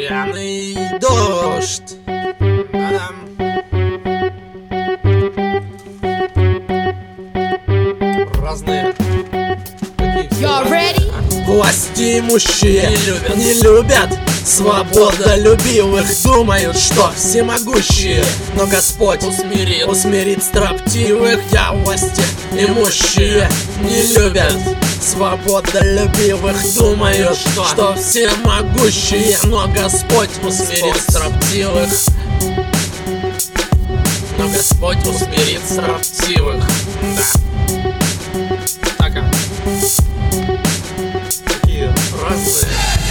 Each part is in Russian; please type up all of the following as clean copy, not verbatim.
Пьяный дождь. Разные. Власти имущие не любят свободолюбивых, думают, что всемогущие. Но Господь усмирит строптивых. Я власти имущие не любят свободолюбивых, думают, что всемогущие. Но Господь усмирит строптивых. Но Господь усмирит строптивых. Да. Так. Такие разные.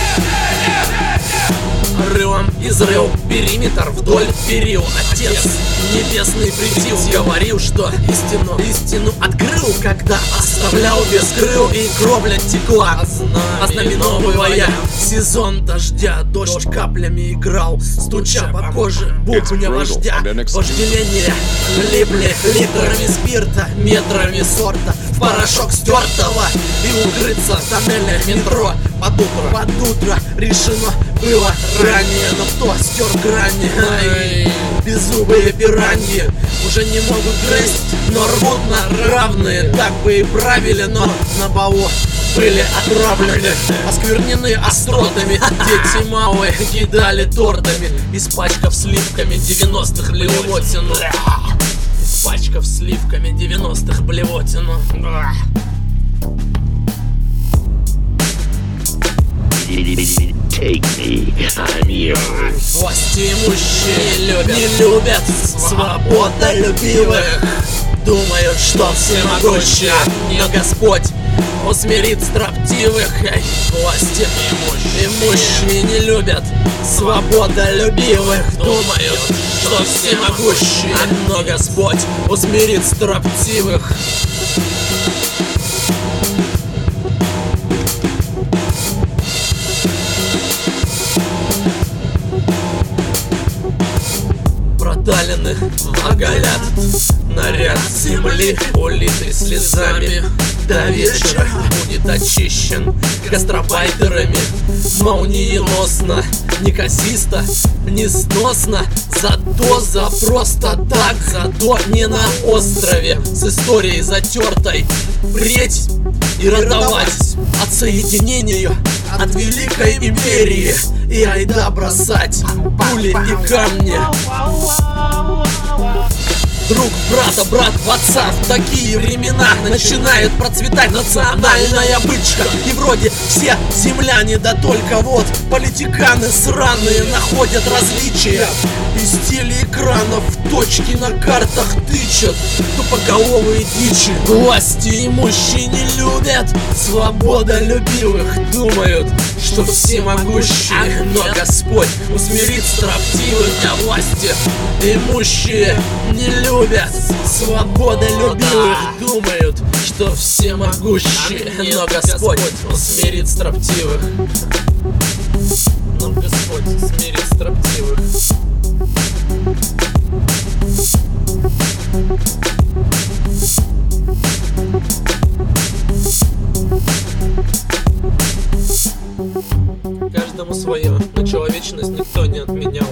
Рылом изрыл периметр вдоль перил. Отец небесный придил, говорил, что истину открыл, когда оставлял без крыл, и кровля текла, ознаменовывая сезон дождя. Дождь каплями играл, стуча по коже бубня вождя. Вожделение липли литрами спирта, метрами сорта в порошок стертого, и укрыться в тоннелях метро под утро решено было ранее. Но кто стер грани? Беззубые пираньи уже не могут грызть, но рвут на равные. Так бы и правили, но на балу были отравлены, осквернены остротами. Дети малые кидали тортами, испачкав сливками 90-х блевотину. Испачкав сливками 90-х блевотину. Take me, I'm yours. Власти имущие не любят свободолюбивых, думают, что всемогущие. Но Господь усмирит строптивых. Власти имущие не любят свободолюбивых, думают, что всемогущие. Но Господь усмирит строптивых. Талины оголят наряд земли, улитый слезами. До вечера будет очищен гастробайтерами. Молниеносно, неказисто, несносно. Зато за просто так, зато не на острове с историей затертой. Впредь и радовать от соединения, от великой империи. И айда бросать пули и камни. Друг брата, брат в отца. В такие времена начинает процветать национальная бычка. И вроде все земляне, да только вот политиканы сраные находят различия. Из телеэкранов точки на картах тычат тупоголовые дичи. Власти имущие не любят свободолюбивых, думают, что всемогущие. Но Господь усмирит строптивых. А власти имущие не любят свободолюбивых, думают, что всемогущие. Но Господь усмирит строптивых. Но Господь усмирит строптивых. Каждому свое, но человечность никто не отменял.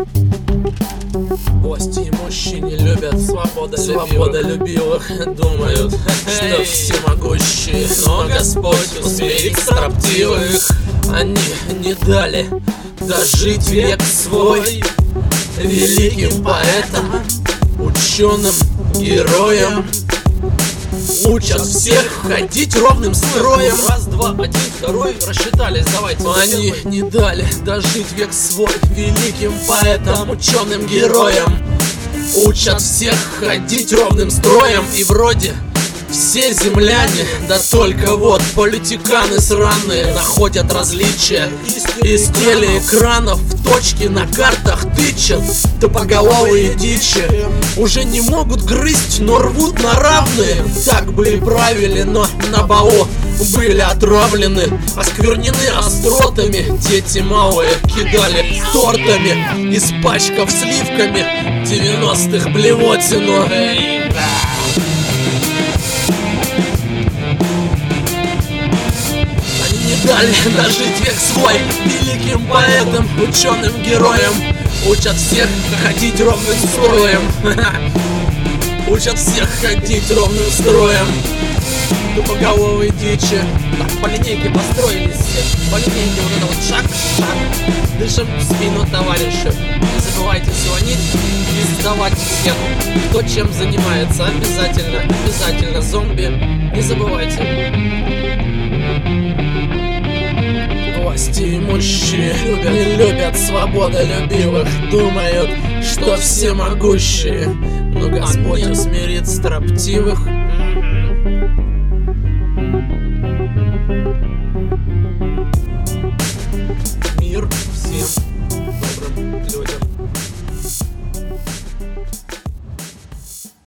Власти имущие не любят свободолюбивых, думают, что всемогущие. Но Господь усмирит строптивых. Они не дали дожить век свой великим поэтам, ученым, героям. Учат всех ходить ровным строем. Раз, два, один, второй, рассчитались, давайте. Они не дали дожить век свой великим поэтам, ученым, героям. Учат всех ходить ровным строем. И вроде все земляне, да только вот политиканы сраные находят различия. Из телеэкранов в точки на картах тычат тупоголовые дичи. Уже не могут грызть, но рвут на равные. Так бы и правили, но на балу были отравлены, осквернены остротами. Дети малые кидали тортами, испачкав сливками 90-х блевотину. дали дожить век свой великим поэтам, ученым, героям. Учат всех ходить ровным строем. Учат всех ходить ровным строем. Тупоголовые дичи. Так, по линейке построились все. По линейке вот это вот шаг, шаг. Дышим в спину, товарищи. Не забывайте звонить и сдавать всех, кто чем занимается. Обязательно, обязательно, зомби. Не забывайте. Власти имущие не любят свободолюбивых, думают, что всемогущие. Но Господь усмирит строптивых.